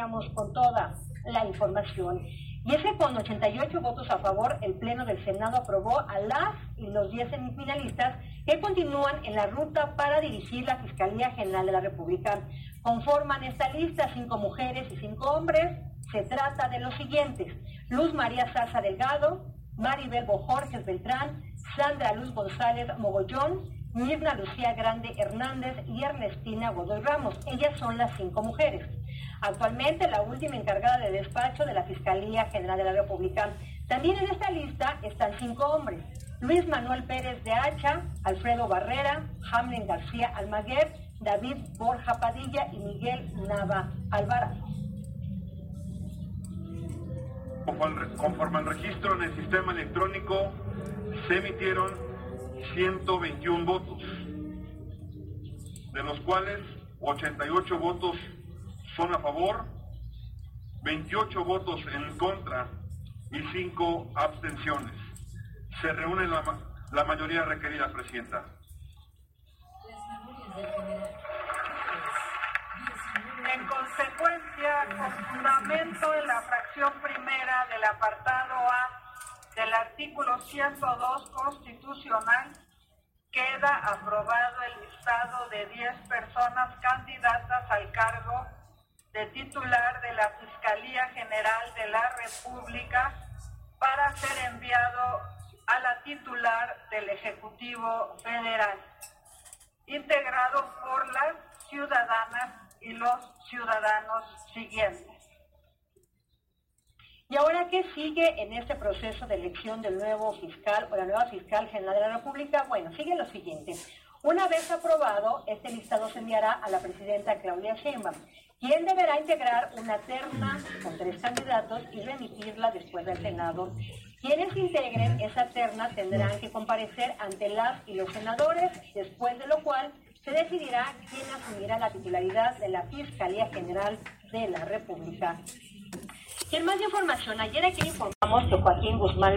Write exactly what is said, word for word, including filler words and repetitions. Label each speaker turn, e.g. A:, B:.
A: iniciamos con toda la información. Y es que con ochenta y ocho votos a favor, el Pleno del Senado aprobó a las y los diez semifinalistas que continúan en la ruta para dirigir la Fiscalía General de la República. Conforman esta lista cinco mujeres y cinco hombres. Se trata de los siguientes: Luz María Zarza Delgado, Maribel Bojorges Beltrán, Sandra Luz González Mogollón, Mirna Lucía Grande Hernández y Ernestina Godoy Ramos. Ellas son las cinco mujeres. Actualmente la última encargada de despacho de la Fiscalía General de la República. También en esta lista están cinco hombres: Luis Manuel Pérez de Hacha, Alfredo Barrera, Hamlen García Almaguer, David Borja Padilla y Miguel Nava Alvarado.
B: Conforme al registro en el sistema electrónico, se emitieron ciento veintiún votos, de los cuales ochenta y ocho votos son a favor, veintiocho votos en contra y cinco abstenciones. Se reúne la, la mayoría requerida, Presidenta.
C: En consecuencia, con fundamento en la fracción primera del apartado A del artículo ciento dos constitucional, queda aprobado el listado de diez personas candidatas al cargo de titular de la Fiscalía General de la República para ser enviado a la titular del Ejecutivo Federal, integrado por las ciudadanas y los ciudadanos siguientes.
A: ¿Y ahora qué sigue en este proceso de elección del nuevo fiscal o la nueva fiscal general de la República? Bueno, sigue lo siguiente. Una vez aprobado, este listado se enviará a la presidenta Claudia Sheinbaum, quien deberá integrar una terna con tres candidatos y remitirla después del Senado. Quienes integren esa terna tendrán que comparecer ante las y los senadores, después de lo cual se decidirá quién asumirá la titularidad de la Fiscalía General de la República. Y en más información, ayer aquí informamos que Joaquín Guzmán